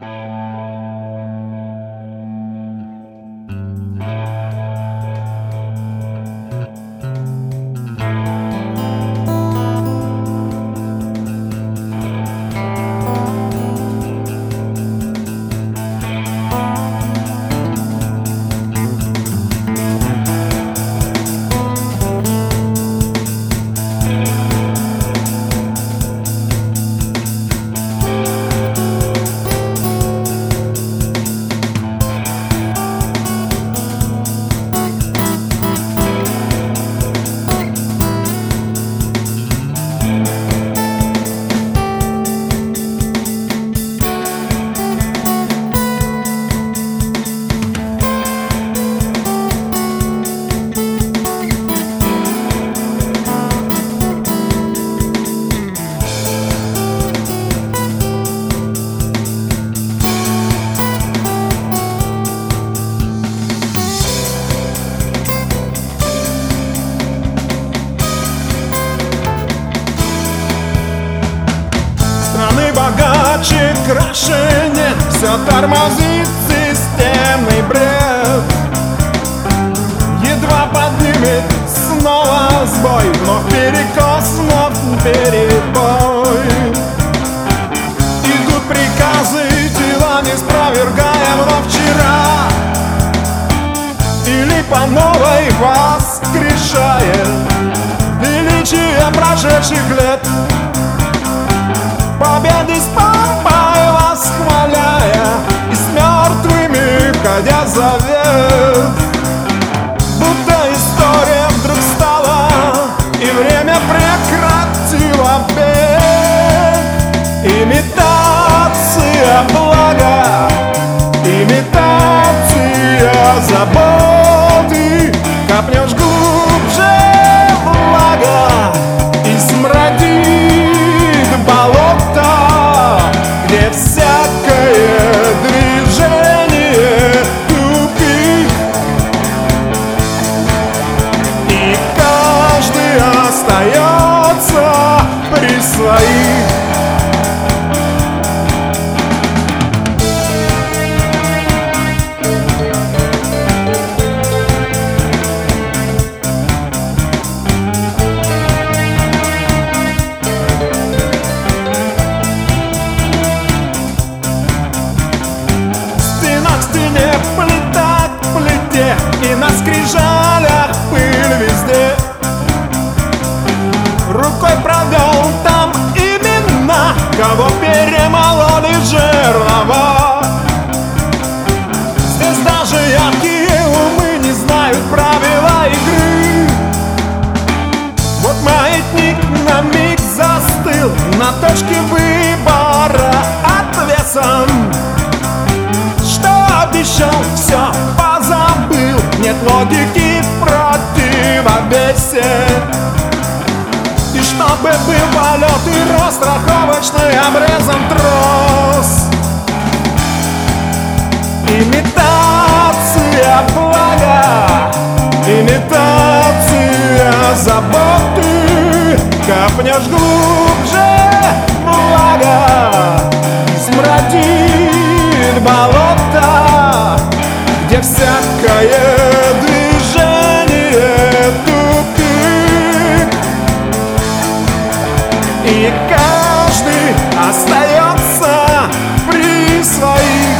Богаче, краше нет, все тормозит системный бред. Едва поднимет снова сбой, вновь перекос, вновь перебой. Идут приказы, дела не спровергая вновь вчера, или по новой воскрешая величие прошедших лет. Победы с помпой восхваляя и с мертвыми входя завет. Будто история вдруг стала и время прекратило бег. Имитация блага, имитация заботы. Копнешь глубже влага и смрадит болото, где всякое движение тупик, и каждый остается при своих. И на скрижалях пыль везде. Рукой провел там имена, кого перемололи жернова. Здесь даже яркие умы не знают правила игры. Вот маятник на миг застыл на точке выбора отвесом. Что обещал, все позабыл. Нет логики в противовесе. И чтобы был полет и рост, страховочный обрезан трос. Имитация блага, имитация заботы. Копнешь глубже влага, смрадит болото, где всякое движение тупик, и каждый остается при своих.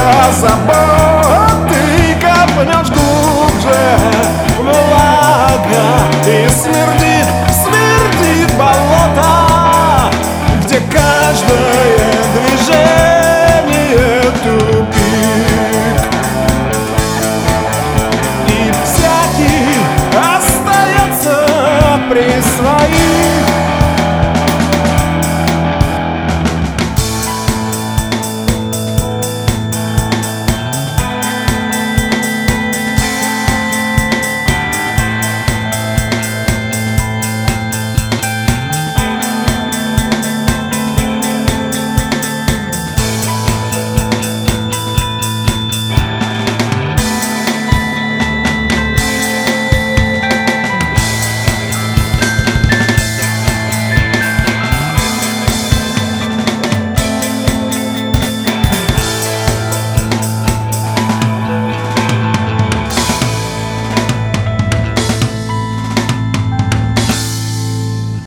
забор.